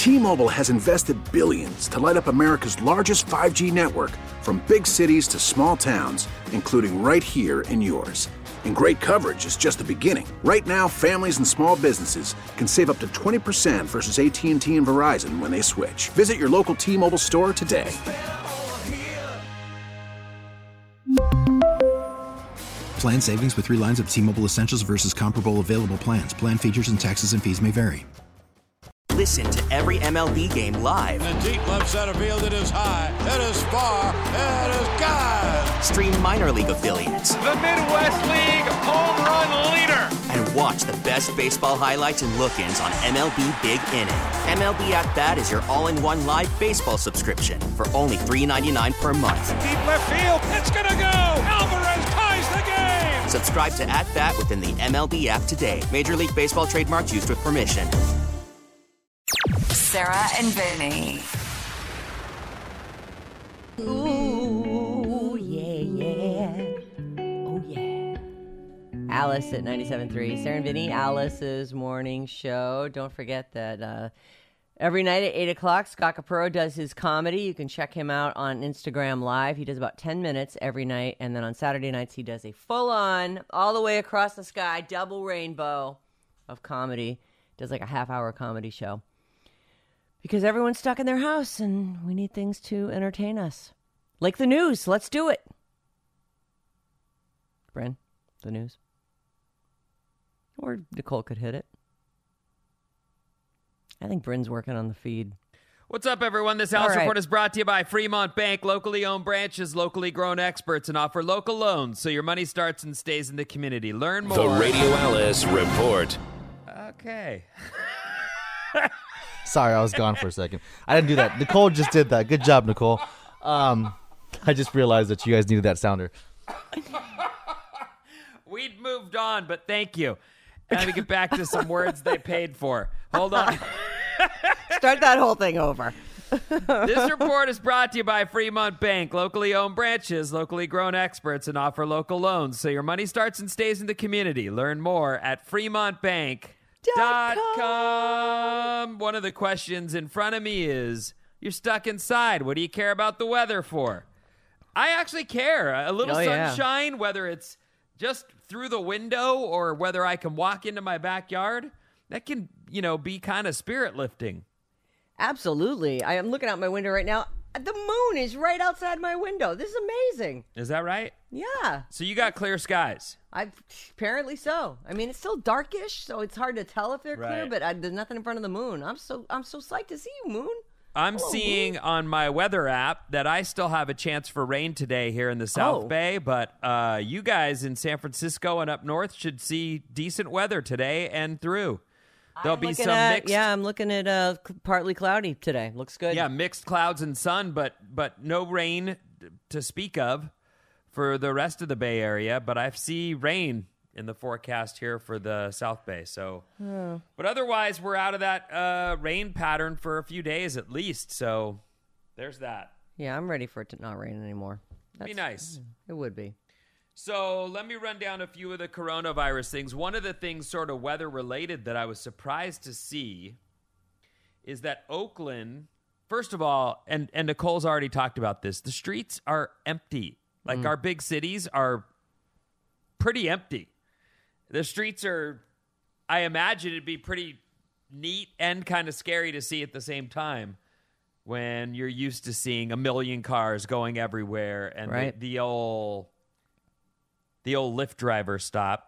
T-Mobile has invested billions to light up America's largest 5G network, from big cities to small towns, including right here in yours. And great coverage is just the beginning. Right now, families and small businesses can save up to 20% versus AT&T and Verizon when they switch. Visit your local T-Mobile store today. Plan savings with 3 lines of T-Mobile Essentials versus comparable available plans. Plan features and taxes and fees may vary. Listen to every MLB game live. In the deep left center field, it is high, it is far, it is gone. Stream minor league affiliates. The Midwest League home run leader. And watch the best baseball highlights and look-ins on MLB Big Inning. MLB At Bat is your all-in-one live baseball subscription for only $3.99 per month. Deep left field, it's gonna go. Alvarez ties the game. Subscribe to At Bat within the MLB app today. Major League Baseball trademarks used with permission. Sarah and Vinny. Ooh, yeah. Oh, yeah. Alice at 97.3. Sarah and Vinny, Alice's morning show. Don't forget that every night at 8 o'clock, Scott Capurro does his comedy. You can check him out on Instagram Live. He does about 10 minutes every night. And then on Saturday nights, he does a full-on, all the way across the sky, double rainbow of comedy. Does like a half-hour comedy show. Because everyone's stuck in their house and we need things to entertain us. Like the news. Let's do it. Bryn, the news. Or Nicole could hit it. I think Bryn's working on the feed. What's up, everyone? This Alice Report is brought to you by Fremont Bank. Locally owned branches, locally grown experts, and offer local loans so your money starts and stays in the community. Learn more. The Radio Alice Report. Okay. Sorry, I was gone for a second. I didn't do that. Nicole just did that. Good job, Nicole. I just realized that you guys needed that sounder. We'd moved on, but thank you. Now we get back to some words they paid for. Hold on. Start that whole thing over. This report is brought to you by Fremont Bank. Locally owned branches, locally grown experts, and offer local loans so your money starts and stays in the community. Learn more at FremontBank.com. One of the questions in front of me is, you're stuck inside. What do you care about the weather for? I actually care. A little sunshine, whether it's just through the window or whether I can walk into my backyard, that can, be kind of spirit lifting. Absolutely. I am looking out my window right now. The moon is right outside my window. This is amazing. Is that right? Yeah. So you got clear skies. Apparently so. I mean, it's still darkish, so it's hard to tell if they're clear, but there's nothing in front of the moon. I'm so psyched to see you, moon. I'm seeing on my weather app that I still have a chance for rain today here in the South Bay, but you guys in San Francisco and up north should see decent weather today and through. There'll be some mixed. Yeah, I'm looking at partly cloudy today. Looks good. Yeah, mixed clouds and sun, but no rain to speak of for the rest of the Bay Area. But I see rain in the forecast here for the South Bay. So, but otherwise, we're out of that rain pattern for a few days at least. So, there's that. Yeah, I'm ready for it to not rain anymore. Be nice. It would be. So let me run down a few of the coronavirus things. One of the things sort of weather-related that I was surprised to see is that Oakland, first of all, and Nicole's already talked about this, the streets are empty. Like our big cities are pretty empty. The streets are, I imagine it'd be pretty neat and kind of scary to see at the same time when you're used to seeing a million cars going everywhere and the old Lyft driver stop.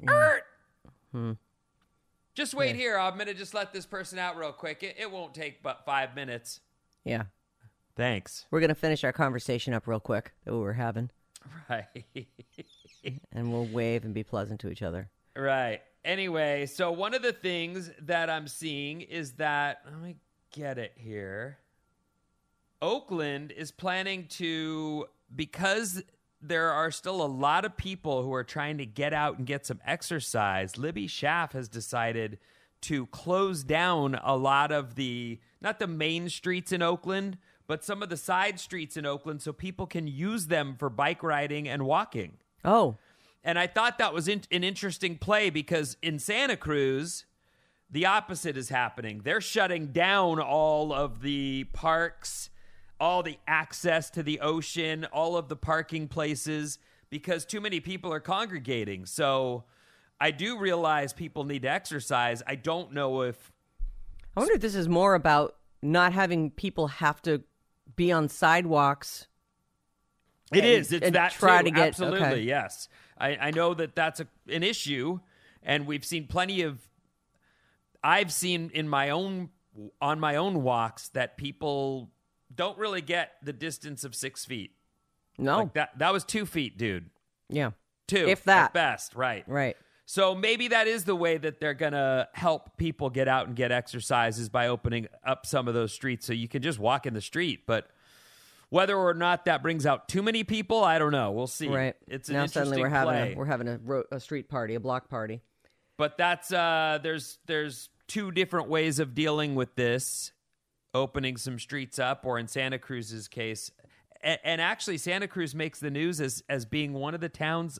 Just wait here. I'm going to just let this person out real quick. It won't take but 5 minutes. Yeah. Thanks. We're going to finish our conversation up real quick that we were having. Right. And we'll wave and be pleasant to each other. Right. Anyway, so one of the things that I'm seeing is that, let me get it here. Oakland is planning to, because there are still a lot of people who are trying to get out and get some exercise, Libby Schaaf has decided to close down a lot of not the main streets in Oakland, but some of the side streets in Oakland so people can use them for bike riding and walking. Oh. And I thought that was an interesting play because in Santa Cruz, the opposite is happening. They're shutting down all of the parks, all the access to the ocean, all of the parking places, because too many people are congregating. So I do realize people need to exercise. I don't know if... I wonder if this is more about not having people have to be on sidewalks. It is. It's that try too. to get, Absolutely, okay. yes. I know that that's an issue, and we've seen plenty of... I've seen on my own walks that people don't really get the distance of 6 feet. No. Like that was 2 feet, dude. Yeah. 2. If that. At best, right. Right. So maybe that is the way that they're going to help people get out and get exercise, is by opening up some of those streets so you can just walk in the street. But whether or not that brings out too many people, I don't know. We'll see. Right. It's an now interesting suddenly play. we're having a street party, a block party. But that's there's two different ways of dealing with this: opening some streets up, or in Santa Cruz's case, and actually Santa Cruz makes the news as being one of the towns.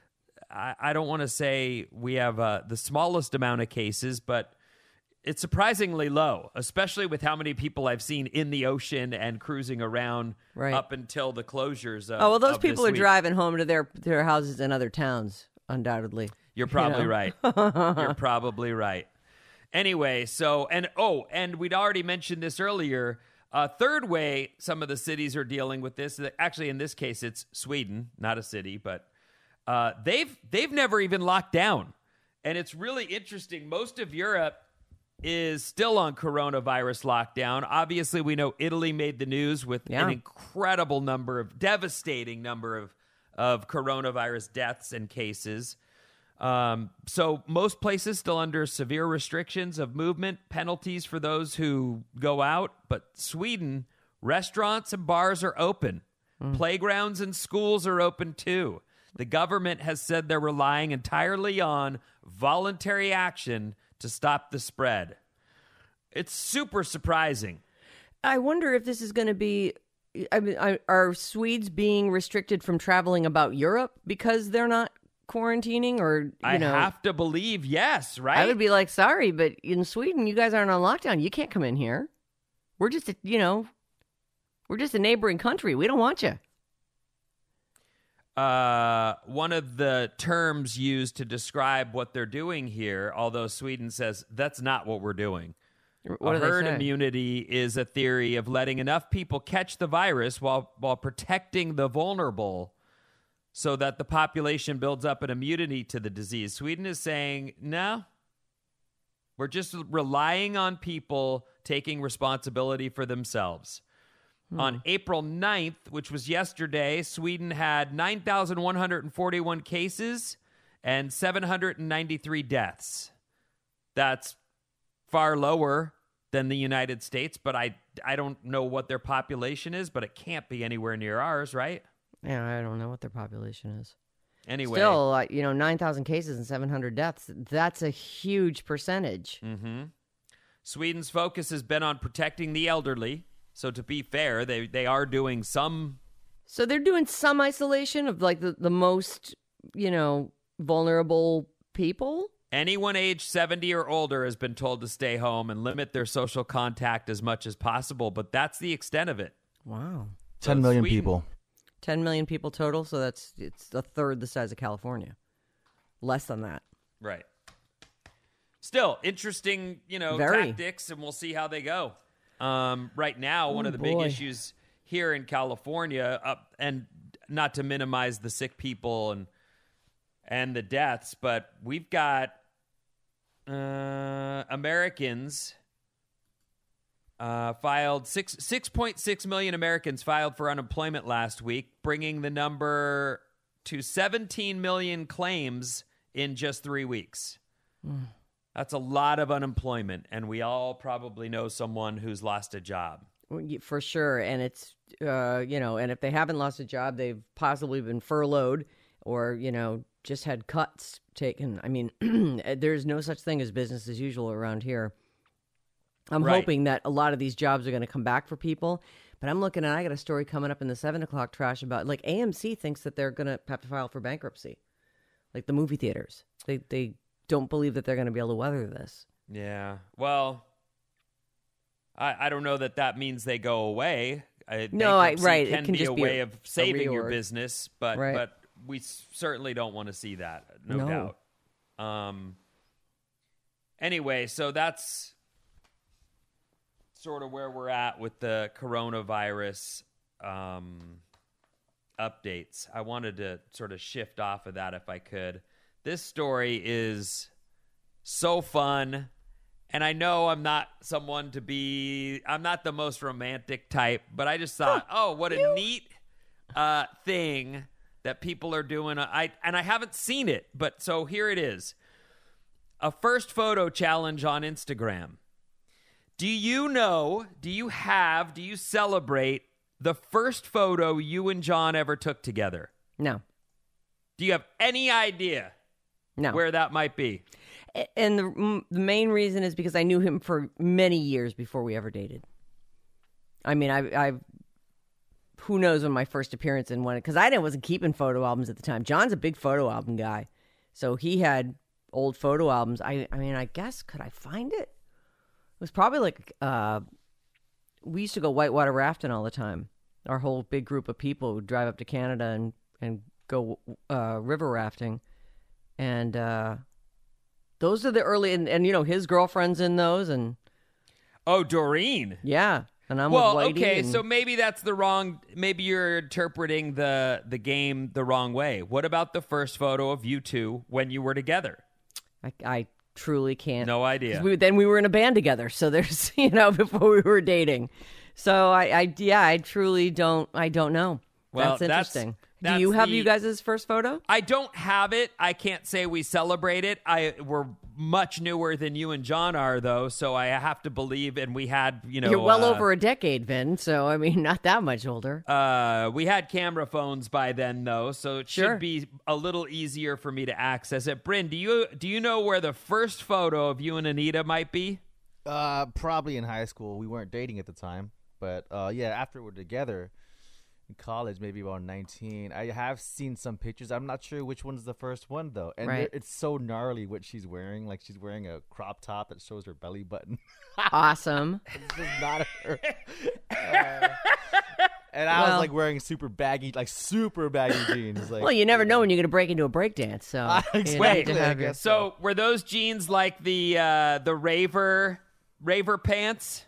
I don't want to say we have the smallest amount of cases, but it's surprisingly low, especially with how many people I've seen in the ocean and cruising around up until the closures. Those people are driving home to their houses in other towns, undoubtedly. You're probably right. You're probably right. Anyway, and we'd already mentioned this earlier. Third way some of the cities are dealing with this. Actually, in this case, it's Sweden, not a city, but they've never even locked down. And it's really interesting. Most of Europe is still on coronavirus lockdown. Obviously, we know Italy made the news with an incredible devastating number of coronavirus deaths and cases. So most places still under severe restrictions of movement, penalties for those who go out. But Sweden, restaurants and bars are open. Playgrounds and schools are open too. The government has said they're relying entirely on voluntary action to stop the spread. It's super surprising. I wonder if this is going to be... I mean, are Swedes being restricted from traveling about Europe because they're not quarantining, or I have to believe yes, right? I would be like, sorry, but in Sweden, you guys aren't on lockdown. You can't come in here. We're just a neighboring country. We don't want you. One of the terms used to describe what they're doing here, although Sweden says that's not what we're doing. What herd immunity is a theory of letting enough people catch the virus while protecting the vulnerable, so that the population builds up an immunity to the disease. Sweden is saying, no, we're just relying on people taking responsibility for themselves. On April 9th, which was yesterday, Sweden had 9,141 cases and 793 deaths. That's far lower than the United States, but I don't know what their population is, but it can't be anywhere near ours, right? Yeah, I don't know what their population is. Anyway. Still, 9,000 cases and 700 deaths. That's a huge percentage. Mm-hmm. Sweden's focus has been on protecting the elderly. So to be fair, they are doing some... So they're doing some isolation of the most, vulnerable people? Anyone aged 70 or older has been told to stay home and limit their social contact as much as possible, but that's the extent of it. Wow. 10 million people. 10 million people total, so it's a third the size of California. Less than that. Right. Still, interesting, tactics, and we'll see how they go. Right now, one of the big issues here in California, and not to minimize the sick people and the deaths, but we've got Americans filed 6.6 million Americans filed for unemployment last week, bringing the number to 17 million claims in just 3 weeks. That's a lot of unemployment, and we all probably know someone who's lost a job. For sure, and it's, and if they haven't lost a job, they've possibly been furloughed or, just had cuts taken. I mean, there's no such thing as business as usual around here. I'm hoping that a lot of these jobs are going to come back for people, but I got a story coming up in the 7 o'clock trash about, AMC thinks that they're going to have to file for bankruptcy, like the movie theaters. They don't believe that they're going to be able to weather this. Yeah. Well, I don't know that means they go away. Bankruptcy right. can It can be just a be way of saving your reorg. business, but we certainly don't want to see that, no doubt. Anyway, so that's sort of where we're at with the coronavirus updates. I wanted to sort of shift off of that if I could. This story is so fun. And I know I'm not I'm not the most romantic type, but I just thought, what a neat thing that people are doing. I haven't seen it, but so here it is. A first photo challenge on Instagram. Do you celebrate the first photo you and John ever took together? No. Do you have any idea where that might be? And the main reason is because I knew him for many years before we ever dated. I mean, I who knows when my first appearance in one, because I wasn't keeping photo albums at the time. John's a big photo album guy, so he had old photo albums. I mean, I guess, could I find it? It was probably like we used to go whitewater rafting all the time. Our whole big group of people would drive up to Canada and go river rafting, and those are the early, and his girlfriend's in those, and Doreen, yeah, and I'm with Whitey. Okay, so maybe that's maybe you're interpreting the game the wrong way. What about the first photo of you two when you were together? I truly can't. No idea. Then we were in a band together, so there's before we were dating. So I truly don't. I don't know. Well, that's interesting. Do you have you guys' first photo? I don't have it. I can't say we celebrate it. We're much newer than you and John are, though, so I have to believe, and we had, You're well over a decade, Vin, so, I mean, not that much older. We had camera phones by then, though, so it should be a little easier for me to access it. Bryn, do you know where the first photo of you and Anita might be? Probably in high school. We weren't dating at the time, but, after we're together in college, maybe about 19. I have seen some pictures. I'm not sure which one's the first one, though. And it's so gnarly what she's wearing. Like, she's wearing a crop top that shows her belly button. Awesome. It's just not her. And I was, like, wearing super baggy jeans. Like, well, you never know when you're going to break into a breakdance. So exactly. I guess so were those jeans like the raver pants?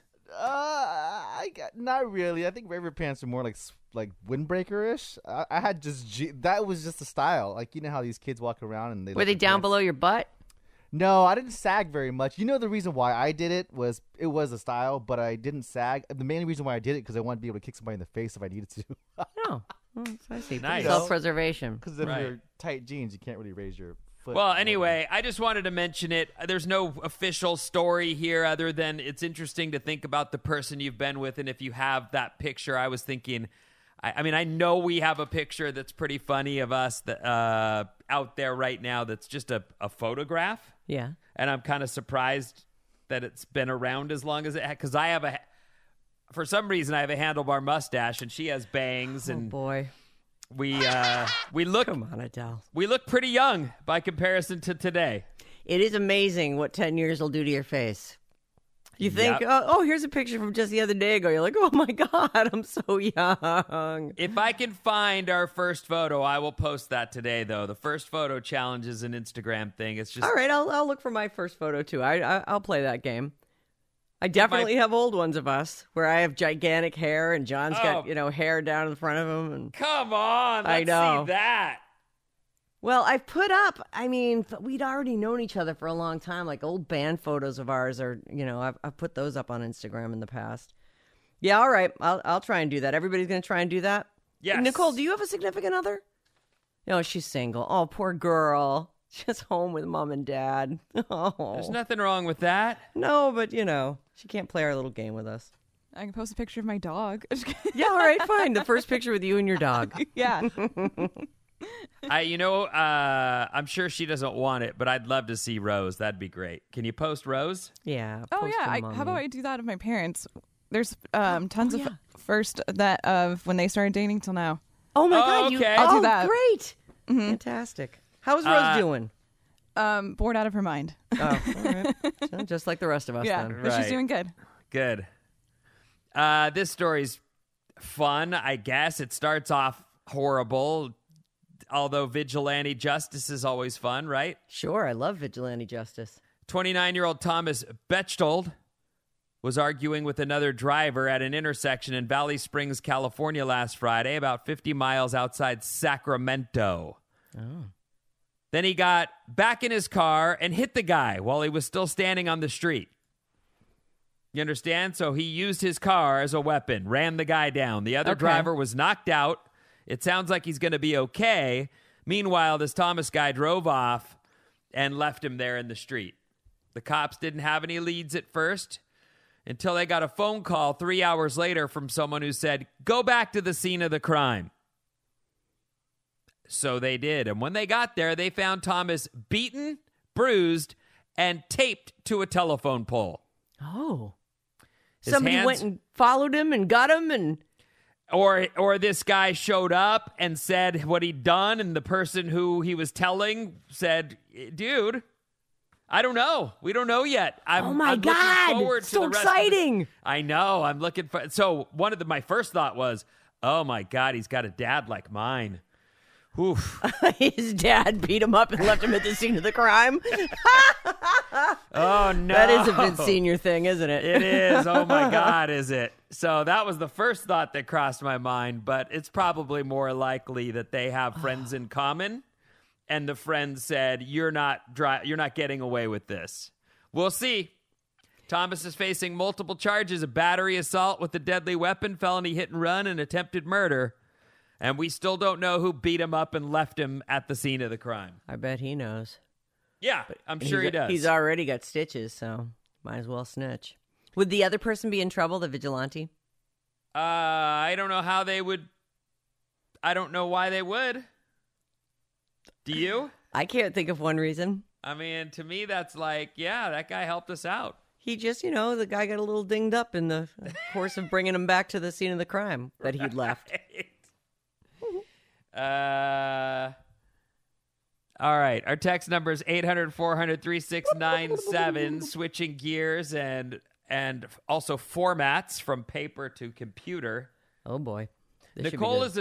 Not really. I think raver pants are more like windbreaker-ish. I had that was just the style. Like, you know how these kids walk around and were they down below your butt? No, I didn't sag very much. You know, the reason why I did it was a style, but I didn't sag. The main reason why I did it because I wanted to be able to kick somebody in the face if I needed to. Oh, I see. Nice. Self-preservation. Because if you're tight jeans, you can't really raise your foot. Well, anyway, I just wanted to mention it. There's no official story here other than it's interesting to think about the person you've been with, and if you have that picture, I was thinking, I mean, I know we have a picture that's pretty funny of us that out there right now that's just a photograph. Yeah. And I'm kind of surprised that it's been around as long as it has, because for some reason, I have a handlebar mustache, and she has bangs. And boy. We look. Come on, Adele. We look pretty young by comparison to today. It is amazing what 10 years will do to your face. You think, here's a picture from just the other day ago. You're like, oh my God, I'm so young. If I can find our first photo, I will post that today, though. The first photo challenge is an Instagram thing. It's just all right. I'll look for my first photo too. I'll play that game. I definitely have old ones of us where I have gigantic hair and John's got hair down in the front of him. And come on, let's see that. Well, I've put up, I mean, we'd already known each other for a long time. Like old band photos of ours are, I've put those up on Instagram in the past. Yeah, all right. I'll try and do that. Everybody's going to try and do that? Yes. Nicole, do you have a significant other? No, she's single. Oh, poor girl. She's home with mom and dad. Oh. There's nothing wrong with that. No, but, she can't play our little game with us. I can post a picture of my dog. Yeah, all right, fine. The first picture with you and your dog. Yeah. I'm sure she doesn't want it, but I'd love to see Rose. That'd be great. Can you post Rose? Yeah. Oh yeah. How about I do that of my parents? There's tons of first of when they started dating till now. Oh my God! Okay. I'll do that. Great. Mm-hmm. Fantastic. How's Rose doing? bored out of her mind. Oh, all right. So just like the rest of us Yeah, then. but she's Right. doing good. Good. This story's fun, I guess. It starts off horrible, although vigilante justice is always fun, right? Sure, I love vigilante justice. 29-year-old Thomas Bechtold was arguing with another driver at an intersection in Valley Springs, California last Friday, about 50 miles outside Sacramento. Oh. Then he got back in his car and hit the guy while he was still standing on the street. You understand? So he used his car as a weapon, ran the guy down. The other driver was knocked out. It sounds like he's going to be okay. Meanwhile, this Thomas guy drove off and left him there in the street. The cops didn't have any leads at first until they got a phone call 3 hours later from someone who said, "Go back to the scene of the crime." So they did. And when they got there, they found Thomas beaten, bruised, and taped to a telephone pole. Oh. His Somebody hands- went and followed him and got him and... Or this guy showed up and said what he'd done, and the person who he was telling said, "Dude, I don't know. We don't know yet." Oh my I'm looking God! forward to So the rest of exciting! I know. I'm looking for. So my first thought was, "Oh my God, he's got a dad like mine." Oof. His dad beat him up and left him at the scene of the crime. Oh no, That is a Vince Senior thing, isn't it? It is. Oh my God, is it? So that was the first thought that crossed my mind, but it's probably more likely that they have friends in common, and the friend said, "You're not getting away with this." We'll see. Thomas is facing multiple charges of battery, assault with a deadly weapon, felony hit and run, and attempted murder. And we still don't know who beat him up and left him at the scene of the crime. I bet he knows. Yeah, I'm sure he does. He's already got stitches, so might as well snitch. Would the other person be in trouble, the vigilante? I don't know how they would. I don't know why they would. Do you? I can't think of one reason. I mean, to me, that's like, yeah, that guy helped us out. He just, the guy got a little dinged up in the course of bringing him back to the scene of the crime that he'd left. All right. Our text number is 800-400-3697. Switching gears and also formats from paper to computer. Oh, boy. Nicole is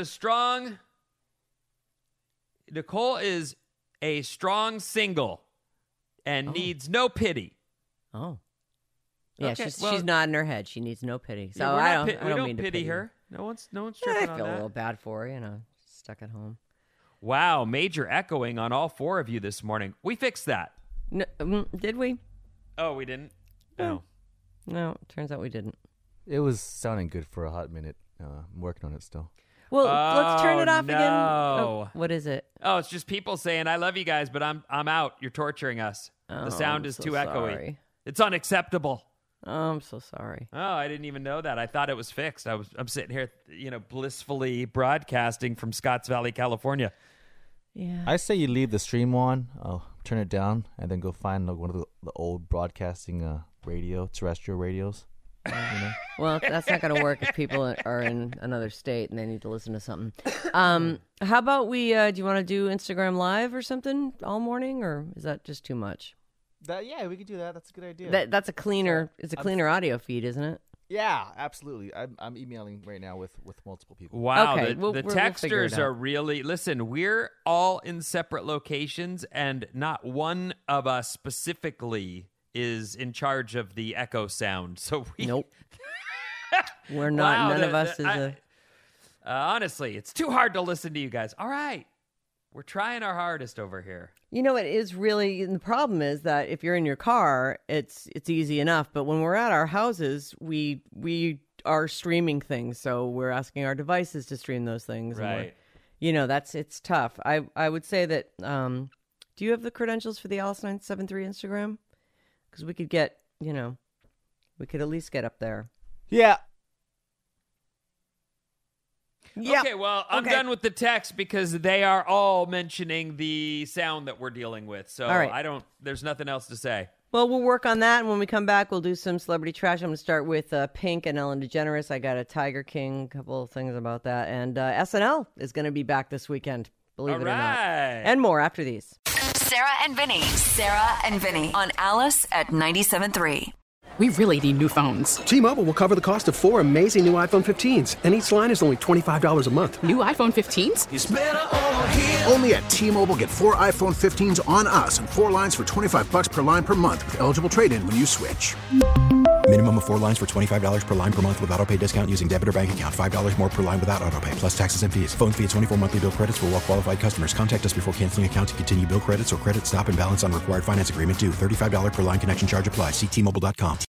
a strong single and needs no pity. Oh. Yeah, Okay, she's nodding her head. She needs no pity. So yeah, I don't mean to pity her. No one's tripping I on feel a that. little bad for her, stuck at home. Wow, major echoing on all four of you this morning. We fixed that. No, did we? Oh, we didn't? Oh. No, turns out we didn't. It was sounding good for a hot minute. I'm working on it still. Well, let's turn it off again. No. Oh, what is it? Oh, it's just people saying, "I love you guys, but I'm out. You're torturing us. The sound I'm is so too echoey. sorry. It's unacceptable." Oh, I'm so sorry. Oh, I didn't even know that. I thought it was fixed. I'm sitting here, blissfully broadcasting from Scotts Valley, California. Yeah. I say you leave the stream on, turn it down, and then go find one of the old broadcasting terrestrial radios. Well, that's not going to work if people are in another state and they need to listen to something. How about we, do you want to do Instagram Live or something all morning, or is that just too much? Yeah, we could do that. That's a good idea. That's a cleaner, it's a cleaner audio feed, isn't it? Yeah, absolutely. I'm emailing right now with multiple people. Wow, Okay, the we'll figure it texters out. are really... Listen, we're all in separate locations, and not one of us specifically is in charge of the echo sound. So we... Nope. We're not. Wow, none of us is honestly, it's too hard to listen to you guys. All right. We're trying our hardest over here. It is really, and the problem is that if you're in your car, it's easy enough. But when we're at our houses, we are streaming things. So we're asking our devices to stream those things. Right. And it's tough. I would say that, do you have the credentials for the Alice973 Instagram? Because we could get, we could at least get up there. Yeah. Yeah. Okay, well, I'm done with the text because they are all mentioning the sound that we're dealing with. So All right. there's nothing else to say. Well, we'll work on that, and when we come back, we'll do some celebrity trash. I'm going to start with Pink and Ellen DeGeneres. I got a Tiger King, a couple of things about that. And SNL is going to be back this weekend, believe it or not. Right. And more after these. Sarah and Vinny. Sarah and Vinny on Alice at 97.3. We really need new phones. T-Mobile will cover the cost of 4 amazing new iPhone 15s, and each line is only $25 a month. New iPhone 15s? It's better over here. Only at T-Mobile, get 4 iPhone 15s on us and 4 lines for $25 per line per month with eligible trade-in when you switch. Minimum of 4 lines for $25 per line per month with autopay discount using debit or bank account. $5 more per line without autopay, plus taxes and fees. Phone fee at 24 monthly bill credits for well-qualified customers. Contact us before canceling account to continue bill credits or credit stop and balance on required finance agreement due. $35 per line connection charge applies. See T-Mobile.com.